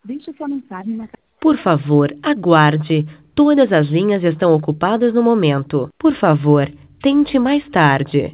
Deixe sua mensagem na Por favor, aguarde. Todas as linhas estão ocupadas no momento. Por favor, tente mais tarde.